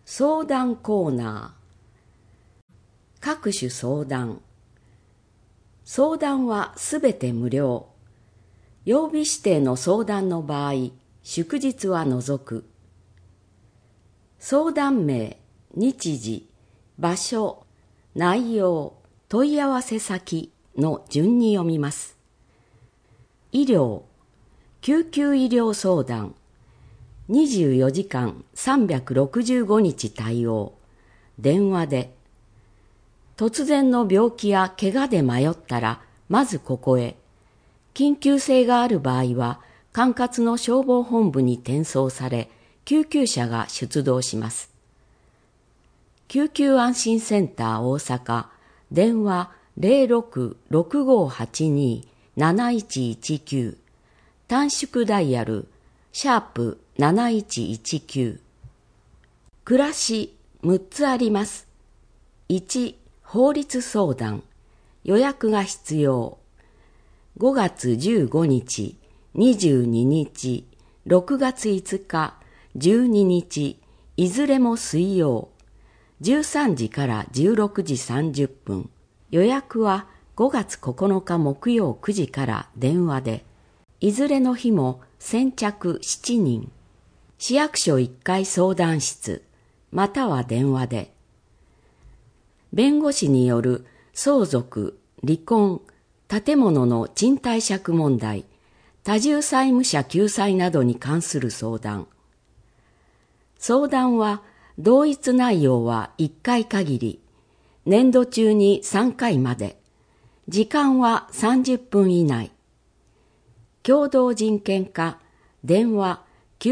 相談コーナー。各種相談。相談はすべて無料。曜日指定の相談の場合、祝日は除く。相談名、日時、場所、内容、問い合わせ先の順に読みます。医療、救急医療相談、24時間365日対応、電話で。突然の病気や怪我で迷ったら、まずここへ。緊急性がある場合は、管轄の消防本部に転送され、救急車が出動します。救急安心センター大阪、電話 06-6582-7119、短縮ダイヤル、#7119。暮らし6つあります。1、法律相談。予約が必要。5月15日、22日、6月5日、12日、いずれも水曜。13時から16時30分。予約は5月9日木曜9時から電話で。いずれの日も先着7人。市役所1階相談室、または電話で。弁護士による相続、離婚、建物の賃貸借問題、多重債務者救済などに関する相談。相談は同一内容は1回限り、年度中に3回まで、時間は30分以内。共同人権課、電話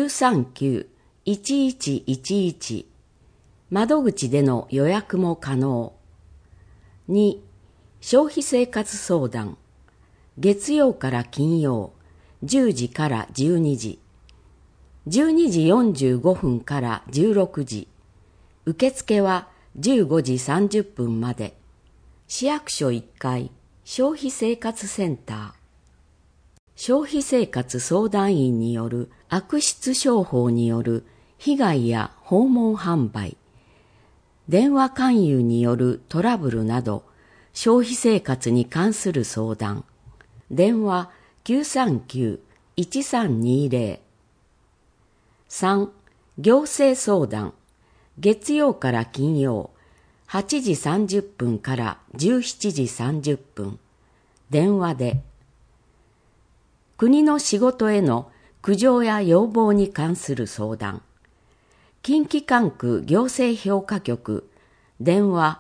939-1111、窓口での予約も可能。2、消費生活相談。月曜から金曜、10時から12時。12時45分から16時。受付は15時30分まで。市役所1階、消費生活センター。消費生活相談員による悪質商法による被害や訪問販売、電話勧誘によるトラブルなど、消費生活に関する相談。電話 939-1320。3、行政相談。月曜から金曜、8時30分から17時30分。電話で。国の仕事への苦情や要望に関する相談。近畿管区行政評価局、電話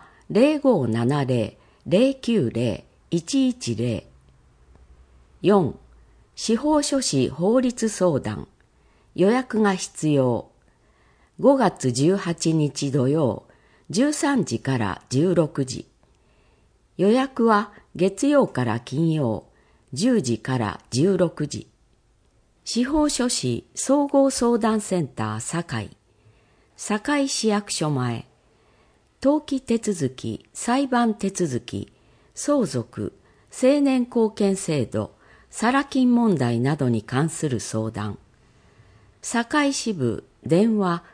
0570-090-110。4、司法書士法律相談。予約が必要。5月18日土曜、13時から16時。予約は月曜から金曜、10時から16時。司法書士総合相談センター堺。堺市役所前。登記手続き、裁判手続き、相続、青年貢献制度、サラ金問題などに関する相談。堺支部電話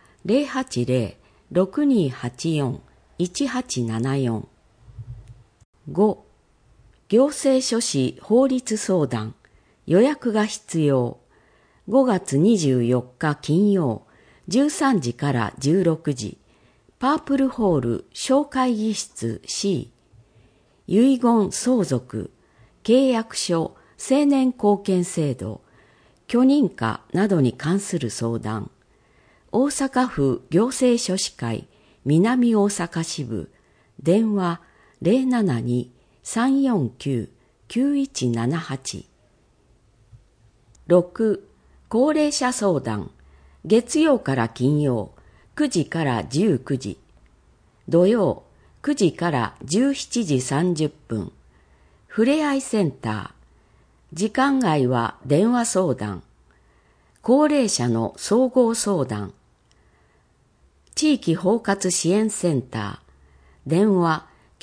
080-6284-1874。5、行政書士法律相談。予約が必要。5月24日金曜、13時から16時。パープルホール小会議室 C。遺言相続、契約書、青年貢献制度、許認可などに関する相談。大阪府行政書士会南大阪支部電話 072-349-9178。6、高齢者相談。月曜から金曜、9時から19時。土曜、9時から17時30分。ふれあいセンター。時間外は電話相談。高齢者の総合相談。地域包括支援センター。電話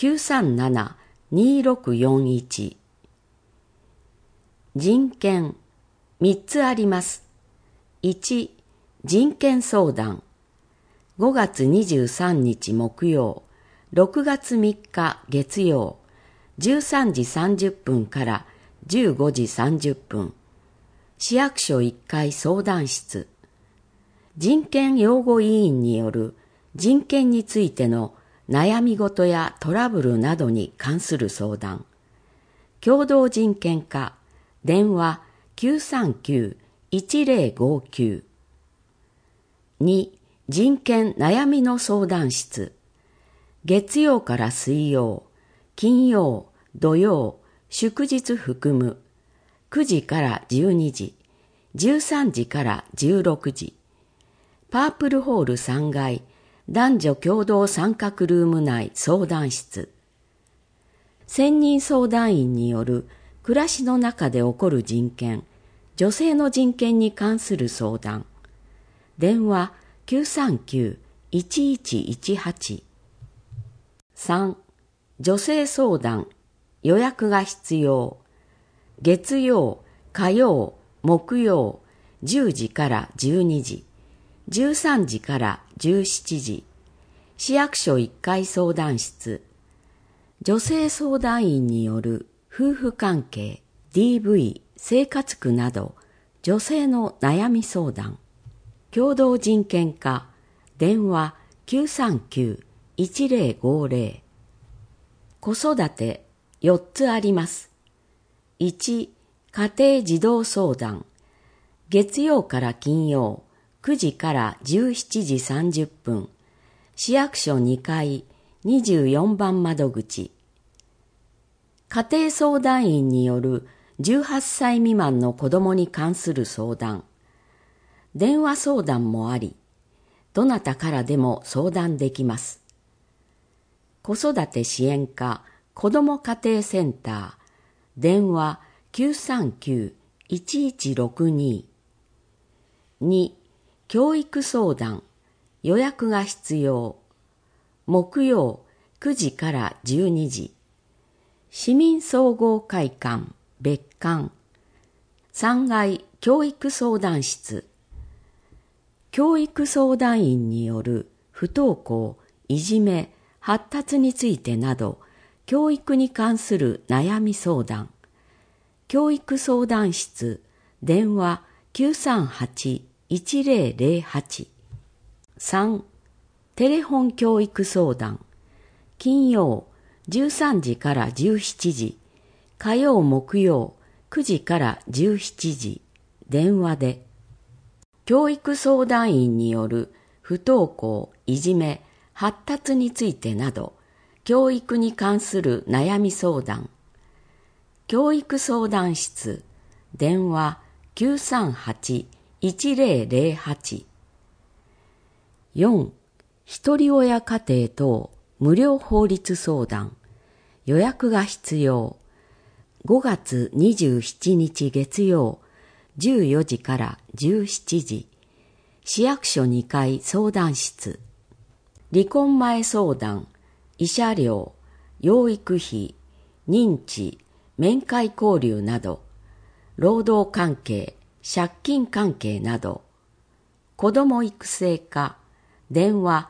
937-2641。人権。3つあります。1、人権相談。 5月23日木曜、6月3日月曜、13時30分から15時30分、市役所1階相談室、人権擁護委員による人権についての悩み事やトラブルなどに関する相談、共同人権課、電話 939-1059。2、人権悩みの相談室、月曜から水曜、金曜、土曜、祝日含む、9時から12時、13時から16時、パープルホール3階、男女共同参画ルーム内相談室。専任相談員による暮らしの中で起こる人権、女性の人権に関する相談。電話 939-1118。3、女性相談、予約が必要。月曜、火曜、木曜、10時から12時。13時から17時、市役所1階相談室、女性相談員による夫婦関係、DV、生活苦など、女性の悩み相談、共同人権課、電話 939-1050。子育て4つあります。1、家庭児童相談、月曜から金曜、9時から17時30分、市役所2階24番窓口。家庭相談員による18歳未満の子供に関する相談。電話相談もあり、どなたからでも相談できます。子育て支援課子ども家庭センター、電話 939-1162。2、教育相談、予約が必要。木曜9時から12時。市民総合会館、別館。3階教育相談室。教育相談員による不登校、いじめ、発達についてなど、教育に関する悩み相談。教育相談室、電話 938-1008。3、テレホン教育相談。金曜13時から17時、火曜木曜9時から17時、電話で。教育相談員による不登校、いじめ、発達についてなど、教育に関する悩み相談。教育相談室、電話 938-1008。4、ひり親家庭等無料法律相談。予約が必要。5月27日月曜、14時から17時。市役所2階相談室。離婚前相談、慰謝料、養育費、認知、面会交流など、労働関係、借金関係など、子ども育成課、電話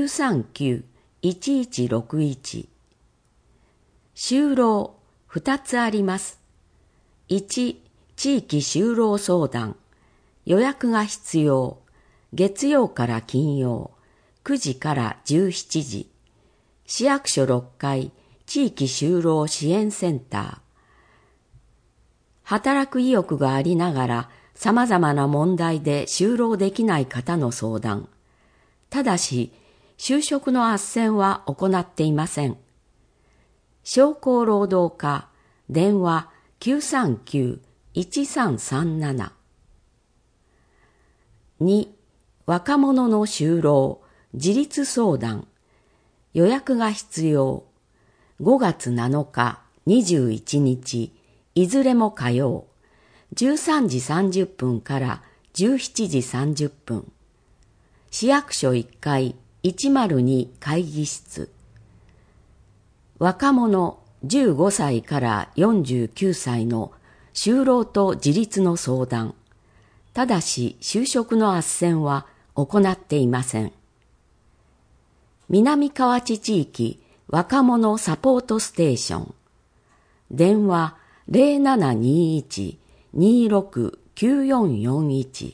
939-1161。就労2つあります。1、地域就労相談、予約が必要。月曜から金曜、9時から17時。市役所6階地域就労支援センター。働く意欲がありながら様々な問題で就労できない方の相談。ただし、就職の斡旋は行っていません。商工労働課、電話 939-1337。2、若者の就労、自立相談。予約が必要。5月7日、21日、いずれも火曜。13時30分から17時30分。市役所1階102会議室。若者15歳から49歳の就労と自立の相談。ただし就職の斡旋は行っていません。 南河内地域若者サポートステーション。電話0721-269441。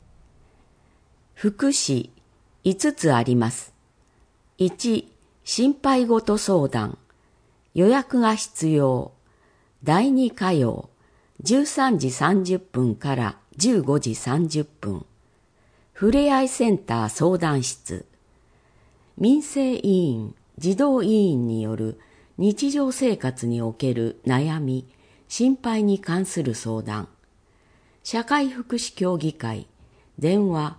福祉5つあります。1、心配事相談。予約が必要。第2火曜、13時30分から15時30分。ふれあいセンター相談室。民生委員、児童委員による日常生活における悩み、心配に関する相談。社会福祉協議会、電話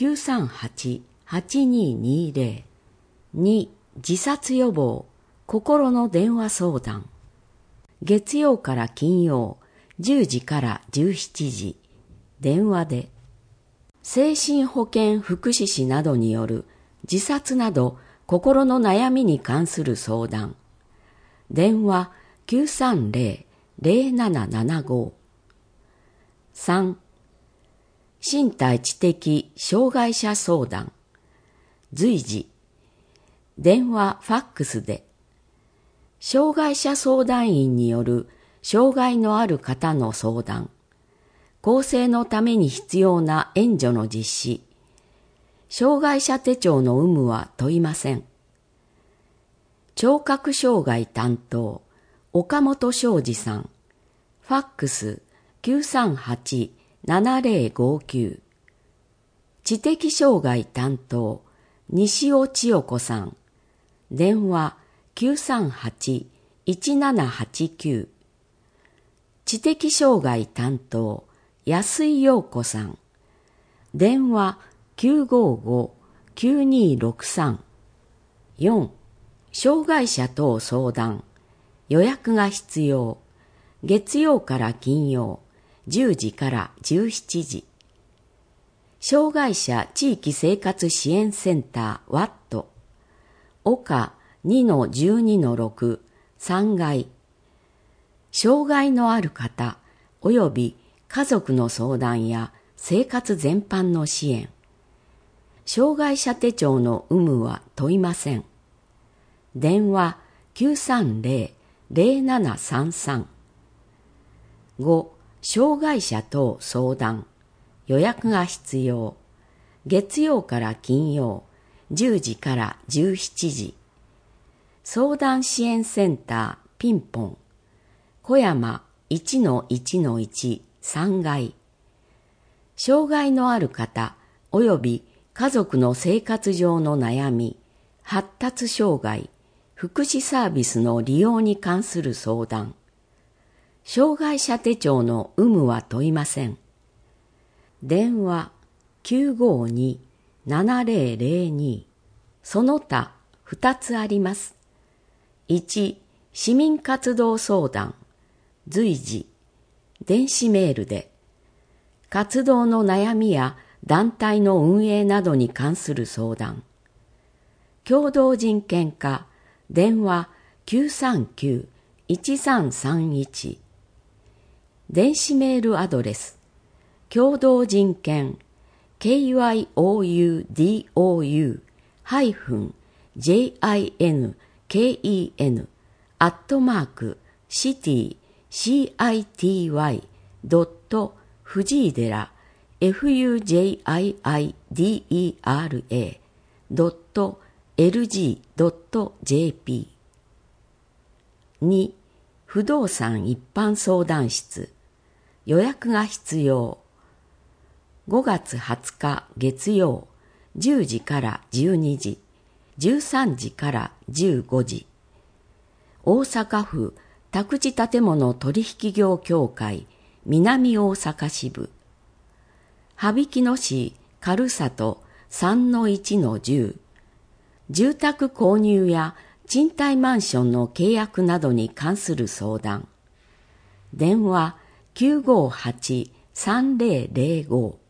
938-8220。2、自殺予防、心の電話相談。月曜から金曜、10時から17時。電話で。精神保健福祉士などによる自殺など心の悩みに関する相談。電話930-0775。3、身体知的障害者相談。随時。電話ファックスで。障害者相談員による障害のある方の相談。更生のために必要な援助の実施。障害者手帳の有無は問いません。聴覚障害担当、岡本昌司さん。ファックス938-7059。知的障害担当、西尾千代子さん。電話938-1789。知的障害担当、安井陽子さん。電話955-9263。4、障害者等相談。予約が必要。月曜から金曜、10時から17時。障害者地域生活支援センターワット。岡 2-12-6 3階。障害のある方及び家族の相談や生活全般の支援。障害者手帳の有無は問いません。電話930-0733。5、障害者等相談。予約が必要。月曜から金曜、10時から17時。相談支援センターピンポン。小山 1-1-1 3階。障害のある方及び家族の生活上の悩み、発達障害、福祉サービスの利用に関する相談。障害者手帳の有無は問いません。電話952-7002。その他2つあります。1、市民活動相談。随時。電子メールで。活動の悩みや団体の運営などに関する相談。共同人権課。電話939-1331。電子メールアドレス。共同人権 kyuin.city-fujidera.lg.jp。 2、不動産一般相談室。予約が必要。5月20日月曜、10時から12時、13時から15時。大阪府宅地建物取引業協会南大阪支部。羽曳野市軽里 3-1-10。住宅購入や賃貸マンションの契約などに関する相談。電話958-3005。